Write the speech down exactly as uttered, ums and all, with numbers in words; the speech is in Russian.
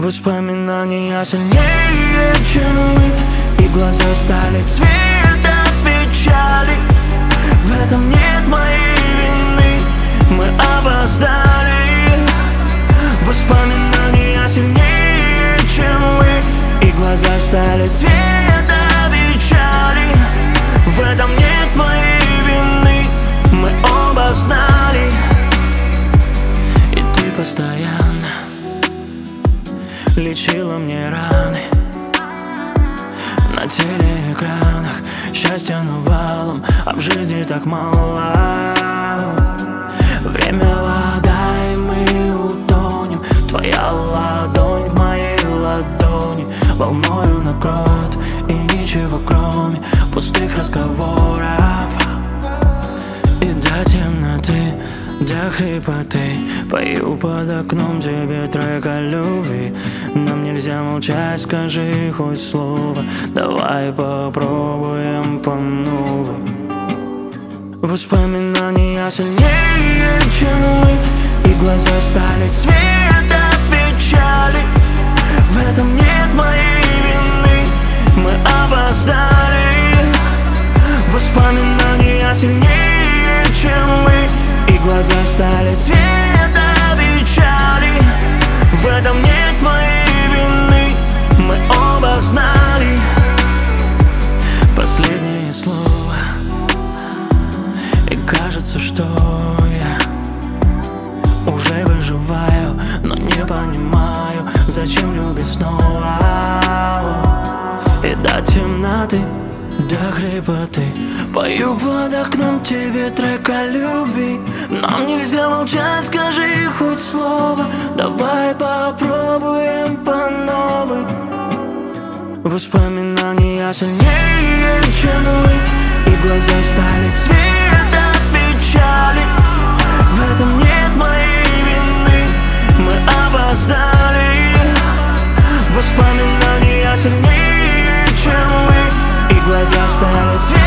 Воспоминания сильнее, чем мы, и глаза стали цвета печали. В этом нет моей вины, мы опоздали. Воспоминания сильнее, чем мы, и глаза стали цвета печали. В этом нет моей вины, мы оба знали. И ты постоянно лечила мне раны на телеэкранах. Счастья навалом, а в жизни так мало. Время вода, и мы утонем. Твоя ладонь в моей ладони волною накроет, и ничего кроме пустых разговоров. И до темноты, до хрипоты пою под окном тебе трек о любви. Нам нельзя молчать, скажи хоть слово, давай попробуем по новой. Воспоминания сильнее, чем мы, и глаза стали цвета печали. В этом нет моей вины, мы опоздали. Воспоминания сильнее, чем мы, и глаза стали цвета печали. В этом нет моей вины, мы оба знали. Последнее слово, и кажется, что я уже выживаю, но не понимаю, зачем любить снова. И до темноты, до хрипоты пою под окном тебе трек о любви. Нам нельзя молчать, скажи хоть слово, давай попробуем по новой. Воспоминания сильнее, чем мы, и глаза стали цвета печали. В этом нет моей вины, мы опоздали. Воспоминания сильнее, чем мы, и глаза стали цвета